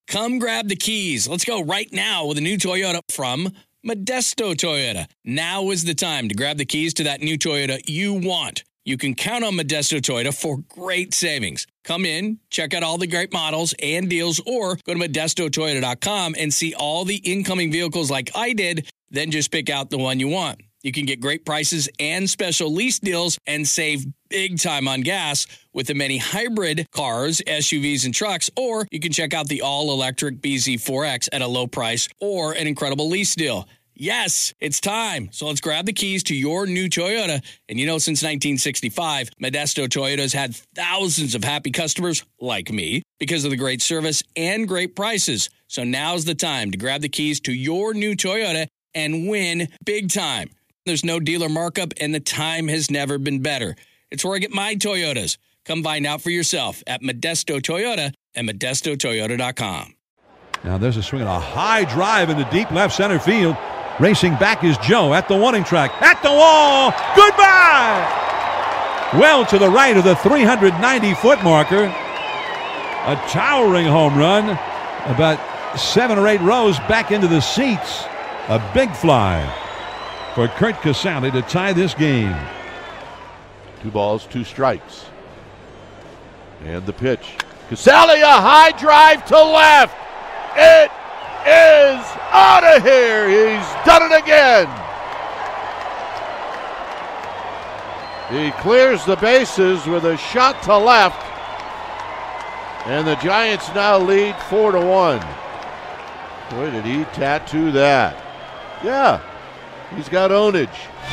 Come grab the keys. Let's go right now with a new Toyota from Modesto Toyota. Now is the time to grab the keys to that new Toyota you want. You can count on Modesto Toyota for great savings. Come in, check out all the great models and deals, or go to ModestoToyota.com and see all the incoming vehicles like I did, then just pick out the one you want. You can get great prices and special lease deals and save big time on gas with the many hybrid cars, SUVs, and trucks, or you can check out the all-electric BZ4X at a low price or an incredible lease deal. Yes, it's time. So let's grab the keys to your new Toyota. And since 1965, Modesto Toyota's had thousands of happy customers like me because of the great service and great prices. So now's the time to grab the keys to your new Toyota and win big time. There's no dealer markup, and the time has never been better. It's where I get my Toyotas. Come find out for yourself at Modesto Toyota and ModestoToyota.com. Now there's a swing and a high drive in the deep left center field. Racing back is Joe at the warning track. At the wall. Goodbye! Well to the right of the 390-foot marker. A towering home run. About 7 or 8 rows back into the seats. A big fly for Curt Casali to tie this game. 2 balls, 2 strikes. And the pitch. Casali, a high drive to left. It is out of here. He's done it again. He clears the bases with a shot to left. And the Giants now lead 4-1. Boy, did he tattoo that. Yeah, he's got ownage.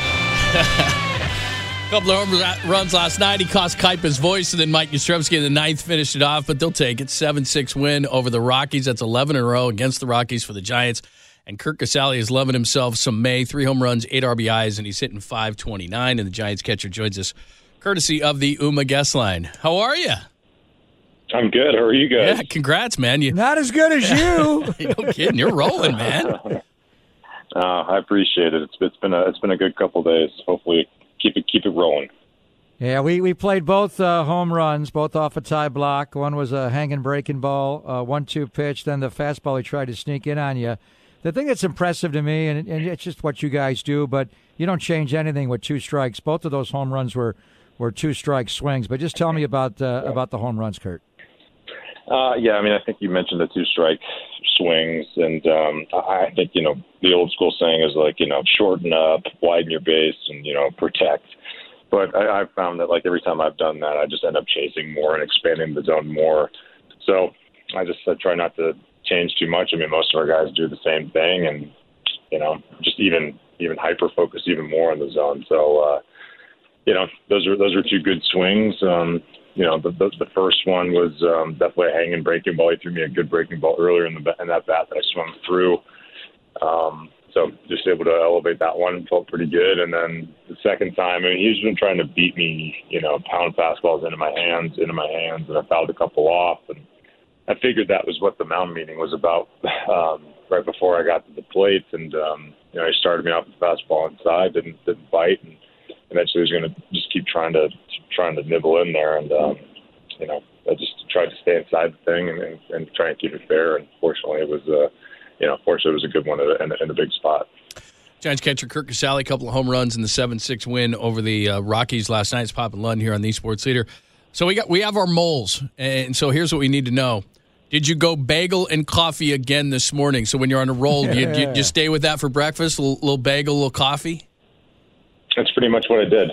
A couple of runs last night. He cost Kuip his voice, and then Mike Yastrzemski in the 9th finished it off, but they'll take it. 7-6 win over the Rockies. That's 11 in a row against the Rockies for the Giants. And Curt Casali is loving himself some May. 3 home runs, 8 RBIs, and he's hitting .529. And the Giants catcher joins us courtesy of the UMA guest line. How are you? I'm good. How are you guys? Yeah, congrats, man. Not as good as you. No kidding. You're rolling, man. I appreciate it. It's been a good couple days. Hopefully, keep it rolling. Yeah, we played both home runs, both off a tie block. One was a hanging breaking ball, 1-2 pitch. Then the fastball he tried to sneak in on you. The thing that's impressive to me, and it's just what you guys do, but you don't change anything with 2 strikes. Both of those home runs were 2-strike swings. But just tell me about the home runs, Curt. Yeah, I mean, I think you mentioned the 2-strike swings, and I think, the old school saying is shorten up, widen your base, and, protect. But I've found that, every time I've done that, I just end up chasing more and expanding the zone more. So I try not to change too much. I mean, most of our guys do the same thing and, just even hyper-focus even more on the zone. So, those are 2 good swings. The first one was definitely a hanging breaking ball. He threw me a good breaking ball earlier in that bat that I swung through. So just able to elevate that one, felt pretty good. And then the second time, I mean, he's been trying to beat me, pound fastballs into my hands, and I fouled a couple off. And I figured that was what the mound meeting was about right before I got to the plate. And, he started me off with fastball inside, didn't bite, and eventually he was going to just keep trying to nibble in there. And, I just tried to stay inside the thing and try and keep it fair. And fortunately, it was a good one in a big spot. Giants catcher Curt Casali, a couple of home runs in the 7-6 win over the Rockies last night. It's Pop and Lund here on the Sports Leader. So we have our moles, and so here's what we need to know. Did you go bagel and coffee again this morning? So when you're on a roll, do you stay with that for breakfast? A little bagel, a little coffee? That's pretty much what I did.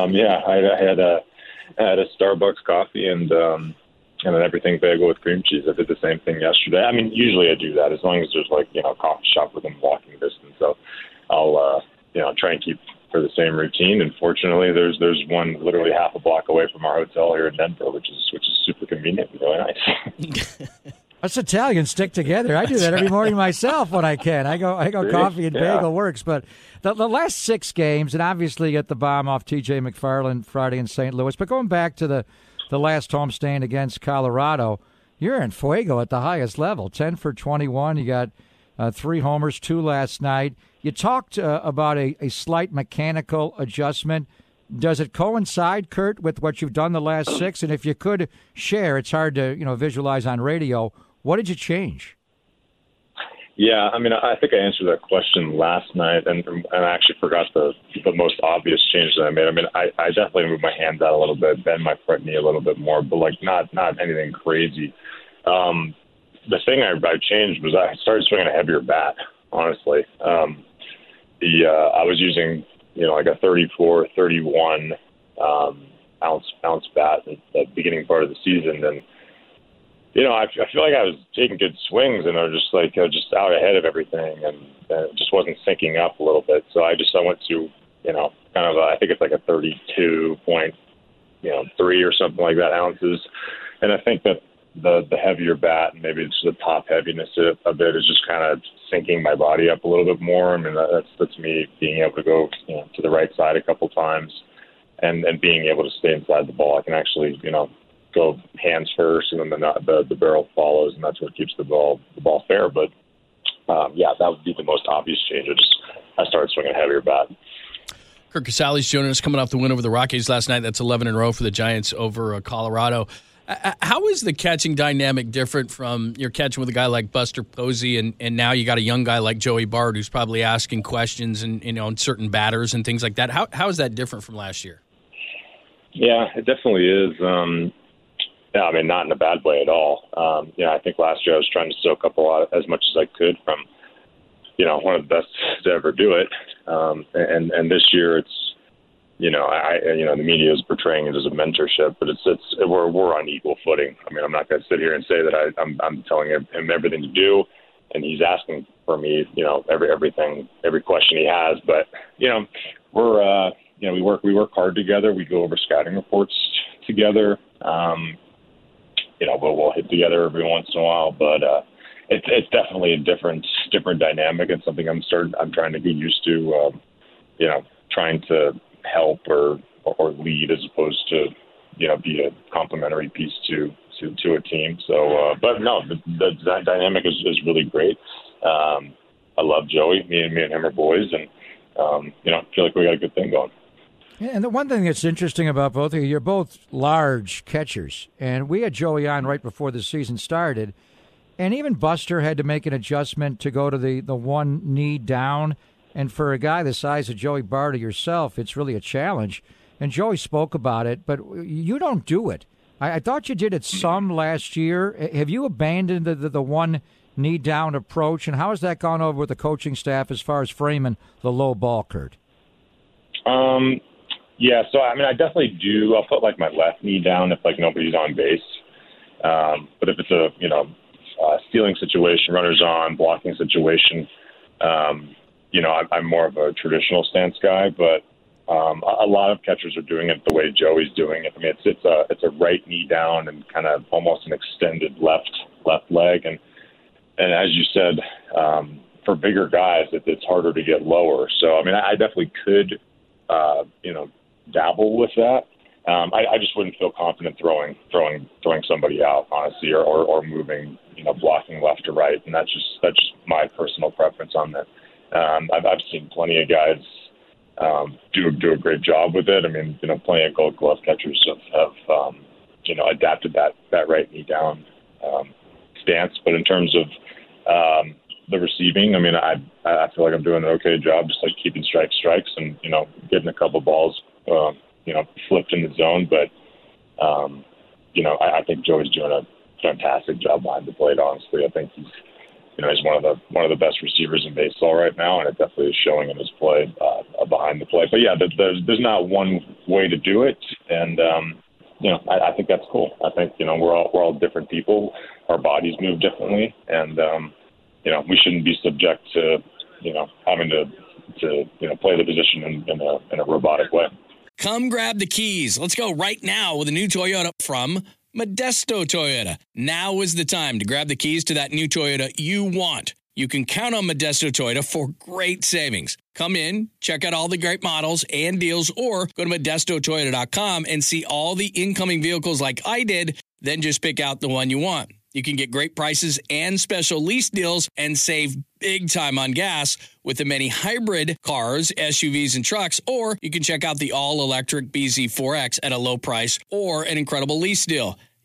I had a Starbucks coffee and an everything bagel with cream cheese. I did the same thing yesterday. I mean, usually I do that as long as there's a coffee shop within walking distance. So I'll try and keep for the same routine. And fortunately, there's one literally half a block away from our hotel here in Denver, which is super convenient and really nice. Us Italians stick together. I do that every morning myself when I can. I go coffee and bagel works. But the last 6 games, and obviously you get the bomb off T.J. McFarland Friday in St. Louis, but going back to the last homestand against Colorado, you're in fuego at the highest level. 10 for 21. You got 3 homers, 2 last night. You talked about a slight mechanical adjustment. Does it coincide, Curt, with what you've done the last 6? And if you could share, it's hard to visualize on radio, What did you change? Yeah, I mean, I think I answered that question last night, and I actually forgot the most obvious change that I made. I mean, I definitely moved my hands out a little bit, bend my front knee a little bit more, but like not anything crazy. The thing I changed was I started swinging a heavier bat. Honestly, I was using like a 34, 31 ounce bat at the beginning part of the season, and I feel like I was taking good swings, and I was just out ahead of everything, and it just wasn't syncing up a little bit. So I went to, kind of I think it's like a 32.3 or something like that ounces. And I think that the heavier bat, and maybe it's the top heaviness of it, is just kind of syncing my body up a little bit more. I mean, that's me being able to go to the right side a couple times, and being able to stay inside the ball. I can actually, go hands first, and then the barrel follows, and that's what keeps the ball fair. But that would be the most obvious change. I started swinging a heavier bat. Curt Casale's joining us, coming off the win over the Rockies last night. That's 11 in a row for the Giants over Colorado. How is the catching dynamic different from your catching with a guy like Buster Posey, and now you got a young guy like Joey Bart who's probably asking questions and on certain batters and things like that? How is that different from last year? Yeah, it definitely is. I mean, not in a bad way at all. I think last year I was trying to soak up as much as I could from, one of the best to ever do it. And this year it's, the media is portraying it as a mentorship, but we're on equal footing. I mean, I'm not going to sit here and say that I'm telling him everything to do, and he's asking for me, every question he has. But we work hard together. We go over scouting reports together. We'll hit together every once in a while, but it's definitely a different dynamic, and something I'm trying to get used to. Trying to help or lead as opposed to be a complementary piece to a team. So, but no, the dynamic is really great. I love Joey. Me and him are boys, and feel like we got a good thing going. And the one thing that's interesting about both of you, you're both large catchers. And we had Joey on right before the season started. And even Buster had to make an adjustment to go to the one knee down. And for a guy the size of Joey Bart or yourself, it's really a challenge. And Joey spoke about it, but you don't do it. I thought you did it some last year. Have you abandoned the one knee down approach? And how has that gone over with the coaching staff as far as framing the low ball, Curt? Yeah, so I mean, I definitely do. I'll put my left knee down if nobody's on base. But if it's a stealing situation, runners on, blocking situation, I'm more of a traditional stance guy. But a lot of catchers are doing it the way Joey's doing it. I mean, it's a right knee down and kind of almost an extended left leg, and as you said, for bigger guys, it's harder to get lower. So I mean, I definitely could. Dabble with that. I just wouldn't feel confident throwing somebody out, honestly, or moving, blocking left or right, and that's just my personal preference on that. I've seen plenty of guys do a great job with it. I mean, plenty of Gold Glove catchers have adapted that right knee down stance. But in terms of the receiving, I mean, I feel like I'm doing an okay job, just keeping strikes and getting a couple balls flipped in the zone. But I think Joey's doing a fantastic job behind the plate. Honestly, I think he's one of the best receivers in baseball right now, and it definitely is showing in his play behind the plate. But yeah, there's not one way to do it, and I think that's cool. I think we're all different people. Our bodies move differently, and we shouldn't be subject to having to play the position in a robotic way. Come grab the keys. Let's go right now with a new Toyota from Modesto Toyota. Now is the time to grab the keys to that new Toyota you want. You can count on Modesto Toyota for great savings. Come in, check out all the great models and deals, or go to ModestoToyota.com and see all the incoming vehicles like I did, then just pick out the one you want. You can get great prices and special lease deals and save big time on gas with the many hybrid cars, SUVs, and trucks, or you can check out the all-electric BZ4X at a low price or an incredible lease deal.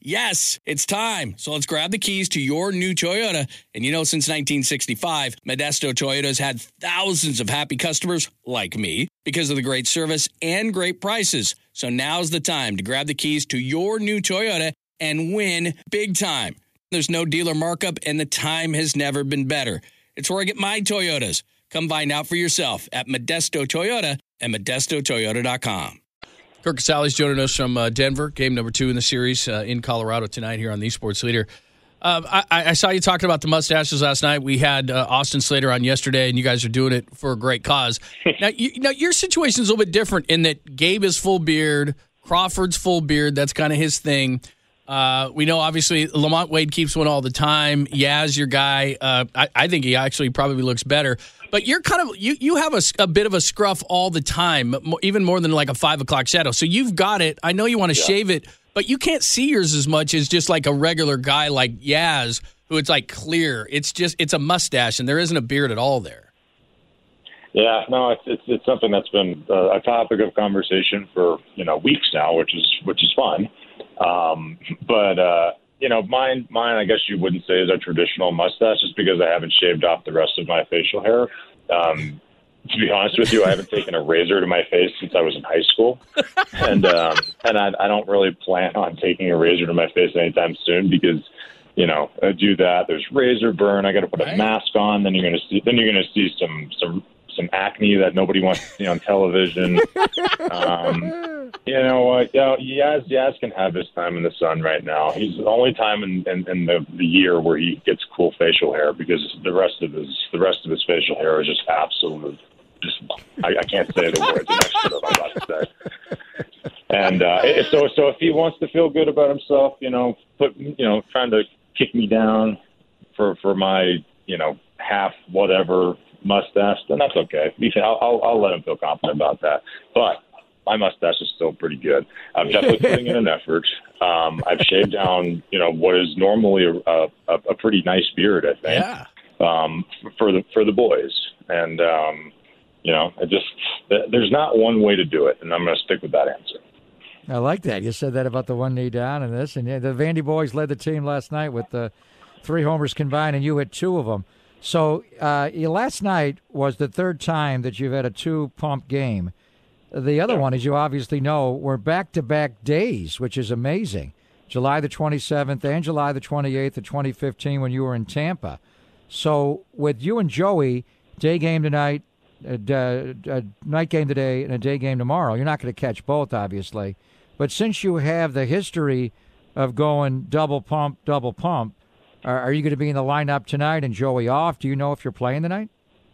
Yes, it's time. So let's grab the keys to your new Toyota. And since 1965, Modesto Toyota's had thousands of happy customers like me because of the great service and great prices. So now's the time to grab the keys to your new Toyota and win big time. There's no dealer markup, and the time has never been better. It's where I get my Toyotas. Come find out for yourself at Modesto Toyota and ModestoToyota.com. Kirk Casale's joining us from Denver, game number 2 in the series in Colorado tonight here on the Sports Leader. I saw you talking about the mustaches last night. We had Austin Slater on yesterday, and you guys are doing it for a great cause. Now, your situation is a little bit different in that Gabe is full beard, Crawford's full beard. That's kind of his thing. We know, obviously, Lamont Wade keeps one all the time. Yaz, your guy, I think he actually probably looks better. But you're kind of you have a bit of a scruff all the time, even more than like a 5 o'clock shadow. So you've got it. I know you want to shave it, but you can't see yours as much as just like a regular guy like Yaz, who it's like clear. It's a mustache, and there isn't a beard at all there. Yeah, no, it's something that's been a topic of conversation for weeks now, which is fun. But mine, I guess you wouldn't say is a traditional mustache, just because I haven't shaved off the rest of my facial hair. To be honest with you, I haven't taken a razor to my face since I was in high school, and I don't really plan on taking a razor to my face anytime soon because I do that. There's razor burn. I got to put a mask on. Then you're gonna see some acne that nobody wants to see on television. Yaz can have his time in the sun right now. He's the only time in the year where he gets cool facial hair, because the rest of his facial hair is just absolute. I can't say the words. I'm about to say. And so if he wants to feel good about himself, trying to kick me down for my half whatever mustache, then that's okay. I'll let him feel confident about that. But my mustache is still pretty good. I'm definitely putting in an effort. I've shaved down, what is normally a pretty nice beard, I think. Yeah. For the boys, and there's not one way to do it, and I'm going to stick with that answer. I like that. You said that about the one knee down and this, and the Vandy boys led the team last night with 3 homers combined, and you hit 2 of them. So last night was the 3rd time that you've had a 2-pump game. The other one, as you obviously know, were back-to-back days, which is amazing. July the 27th and July the 28th of 2015 when you were in Tampa. So with you and Joey, day game tonight, night game today, and a day game tomorrow, you're not going to catch both, obviously. But since you have the history of going double pump, are you going to be in the lineup tonight and Joey off? Do you know if you're playing tonight?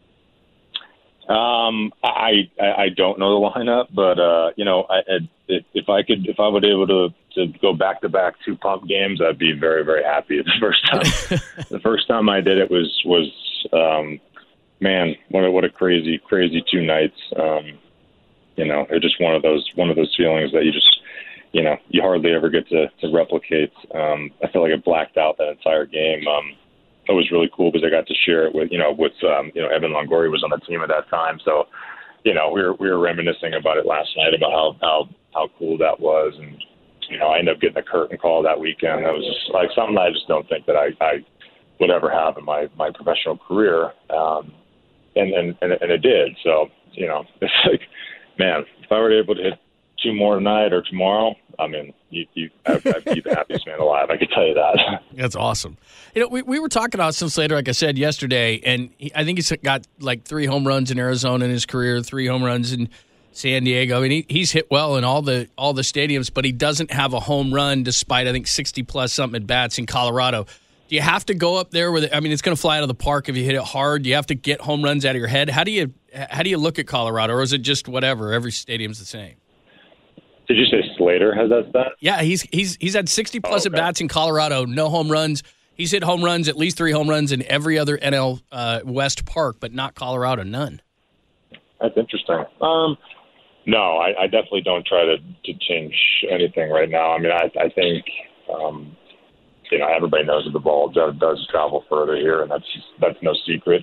I don't know the lineup, but if I would able to go back to back 2-pump games, I'd be very, very happy. The first time I did it was man, what a crazy 2 nights. It's just one of those feelings that you just you hardly ever get to replicate. I feel like I blacked out that entire game. It was really cool because I got to share it with Evan Longoria was on the team at that time. So, we were reminiscing about it last night about how cool that was. And, I ended up getting a curtain call that weekend. That was just like something I just don't think that I would ever have in my professional career. And it did. So, it's like, man, if I were able to hit 2 more tonight or tomorrow, I mean, I'd be the happiest man alive. I can tell you that. That's awesome. We were talking about Austin Slater, like I said yesterday, and I think he's got like 3 home runs in Arizona in his career, 3 home runs in San Diego. I mean, he's hit well in all the stadiums, but he doesn't have a home run despite, I think, 60-plus something at bats in Colorado. Do you have to go up there with it? I mean, it's going to fly out of the park if you hit it hard. Do you have to get home runs out of your head? How do you look at Colorado, or is it just whatever? Every stadium's the same. Did you say Slater has that stat? Yeah, he's had 60-plus at bats in Colorado, no home runs. He's hit home runs, at least 3 home runs in every other NL West park, but not Colorado, none. That's interesting. No, I definitely don't try to change anything right now. I mean, I think everybody knows that the ball does travel further here, and that's no secret.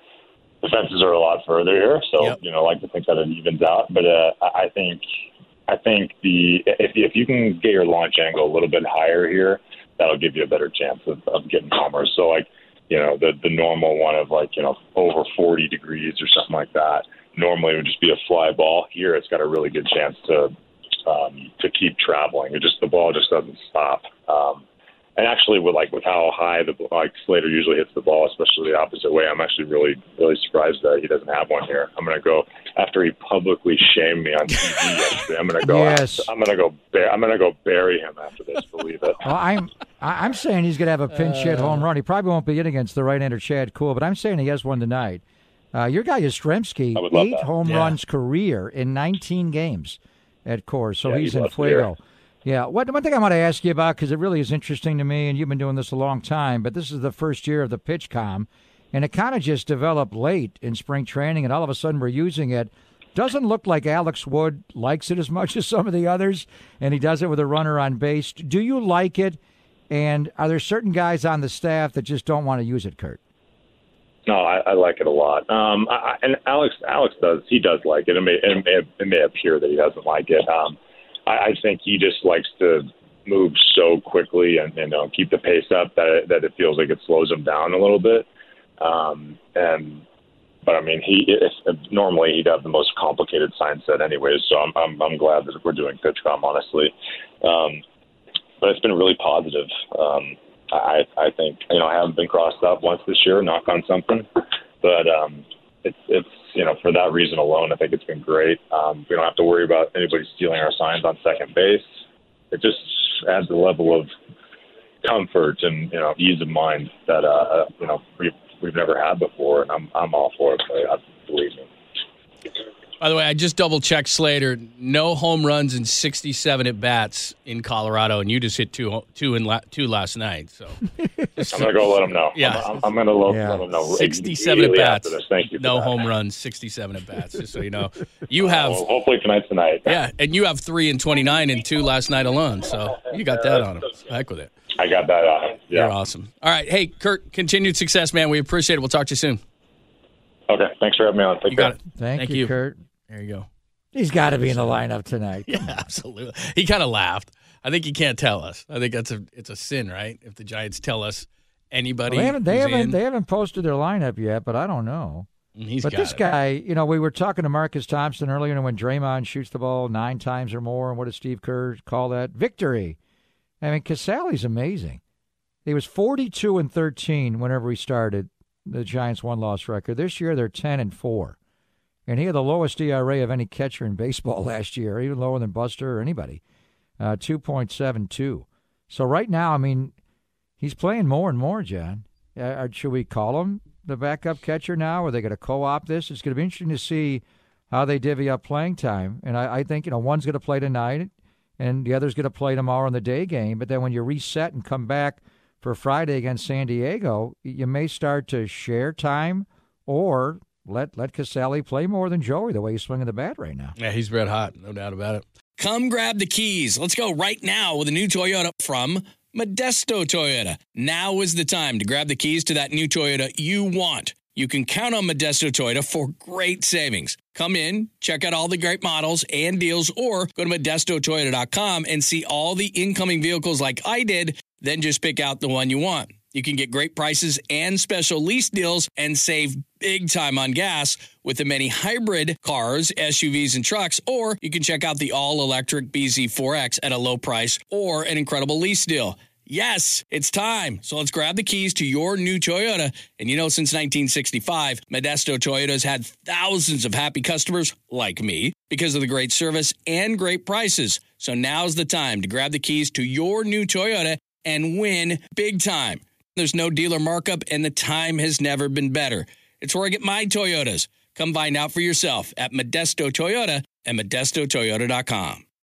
The fences are a lot further here, so I like to think that it evens out. But I think I think if you can get your launch angle a little bit higher here, that'll give you a better chance of getting homers. So like, the normal one of like, over 40 degrees or something like that, normally it would just be a fly ball. Here it's got a really good chance to keep traveling. The ball just doesn't stop. And actually, with how high Slater usually hits the ball, especially the opposite way, I'm actually really, really surprised that he doesn't have one here. I'm going to go after he publicly shamed me on TV yesterday. I'm going to go. Yes. I'm going to go bury him after this. Believe it. Well, I'm saying he's going to have a pinch hit home run. He probably won't be in against the right-hander Chad Kuhl, but I'm saying he has one tonight. Your guy Yastrzemski, 8 home runs career in 19 games at Coors, so he's in fuego. Yeah, one thing I want to ask you about, because it really is interesting to me, and you've been doing this a long time, but this is the first year of the PitchCom, and it kind of just developed late in spring training, and all of a sudden we're using it. Doesn't look like Alex Wood likes it as much as some of the others, and he does it with a runner on base. Do you like it, and are there certain guys on the staff that just don't want to use it, Kurt? No, I like it a lot. And Alex does. He does like it. It may appear that he doesn't like it. I think he just likes to move so quickly and keep the pace up that it feels like it slows him down a little bit. But I mean, normally he'd have the most complicated sign set anyways. So I'm glad that we're doing PitchCom, honestly. But it's been really positive. I think I haven't been crossed up once this year. Knock on something, but it's for that reason alone, I think it's been great. We don't have to worry about anybody stealing our signs on second base. It just adds a level of comfort and ease of mind that we've never had before, and I'm all for it. Believe me. By the way, I just double-checked Slater. No home runs in 67 at-bats in Colorado, and you just hit two last night. So I'm going to go let him know. Yeah. I'm going to let him know. 67 at-bats. Thank you. No home runs, 67 at-bats, just so you know. You have hopefully tonight's the night. Yeah, and you have 3 in 29 and 2 last night alone. So you got that on him. Heck with it. I got that on him. Yeah. You're awesome. All right. Hey, Kurt, continued success, man. We appreciate it. We'll talk to you soon. Okay. Thanks for having me on. You got it. Thank you, Kurt. There you go. He's got to be in the lineup tonight. Yeah, absolutely. He kind of laughed. I think he can't tell us. I think it's a sin, right? If the Giants tell us anybody, well, they haven't posted their lineup yet, but I don't know. This guy, we were talking to Marcus Thompson earlier, and when Draymond shoots the ball 9 times or more, and what does Steve Kerr call that? Victory. I mean, Casale's amazing. He was 42-13 whenever he started the Giants' 1-loss record. This year they're 10-4. And he had the lowest ERA of any catcher in baseball last year, even lower than Buster or anybody, 2.72. So right now, I mean, he's playing more and more, John. Should we call him the backup catcher now? Are they going to co-opt this? It's going to be interesting to see how they divvy up playing time. And I think, one's going to play tonight and the other's going to play tomorrow in the day game. But then when you reset and come back for Friday against San Diego, you may start to share time or let Casale play more than Joey the way he's swinging the bat right now. Yeah, he's red hot, no doubt about it. Come grab the keys. Let's go right now with a new Toyota from Modesto Toyota. Now is the time to grab the keys to that new Toyota you want. You can count on Modesto Toyota for great savings. Come in, check out all the great models and deals, or go to ModestoToyota.com and see all the incoming vehicles like I did, then just pick out the one you want. You can get great prices and special lease deals and save big time on gas with the many hybrid cars, SUVs, and trucks, or you can check out the all-electric BZ4X at a low price or an incredible lease deal. Yes, it's time. So let's grab the keys to your new Toyota. And since 1965, Modesto Toyota's had thousands of happy customers like me because of the great service and great prices. So now's the time to grab the keys to your new Toyota and win big time. There's no dealer markup, and the time has never been better. It's where I get my Toyotas. Come find out for yourself at Modesto Toyota and ModestoToyota.com.